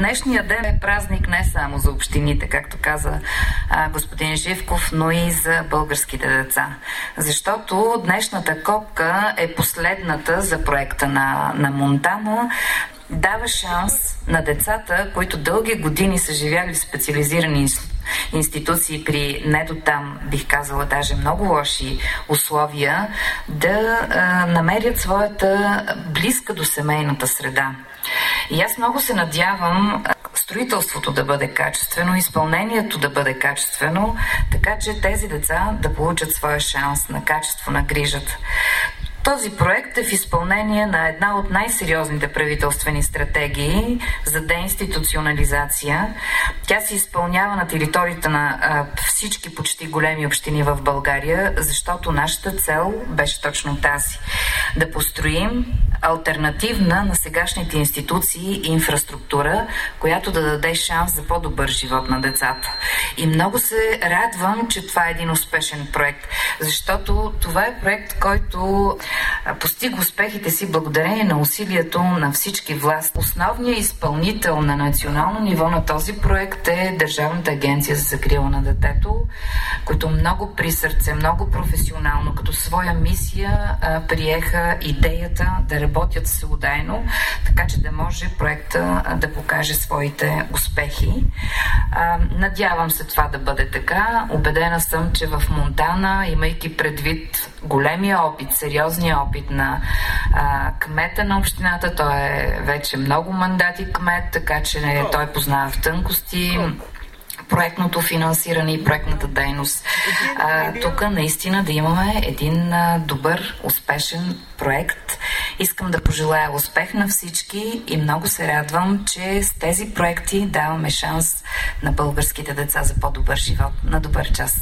Днешният ден е празник не само за общините, както каза господин Живков, но и за българските деца. Защото днешната копка е последната за проекта на Монтана. Дава шанс на децата, които дълги години са живяли в специализирани институции при не до там, бих казала, даже много лоши условия, да намерят своята близка до семейната среда. И аз много се надявам строителството да бъде качествено, изпълнението да бъде качествено, така че тези деца да получат своя шанс на качество на грижата. Този проект е в изпълнение на една от най-сериозните правителствени стратегии за деинституционализация. Тя се изпълнява на територията на всички почти големи общини в България, защото нашата цел беше точно тази. Да построим алтернативна на сегашните институции и инфраструктура, която да даде шанс за по-добър живот на децата. И много се радвам, че това е един успешен проект, защото това е проект, който постига успехите си благодарение на усилието на всички власти. Основният изпълнител на национално ниво на този проект е Държавната агенция за закрила на детето, които много при сърце, много професионално, като своя мисия приеха идеята да работят всеотдайно, така че да може проекта да покаже своите успехи. Надявам се това да бъде така. Убедена съм, че в Монтана, имайки предвид големия опит, сериозния опит на кмета на общината, той е вече много мандати кмет, така че той познава в тънкости проектното финансиране и проектната дейност. Тук наистина да имаме един добър, успешен проект. Искам да пожелая успех на всички и много се радвам, че с тези проекти даваме шанс на българските деца за по-добър живот. На добър час!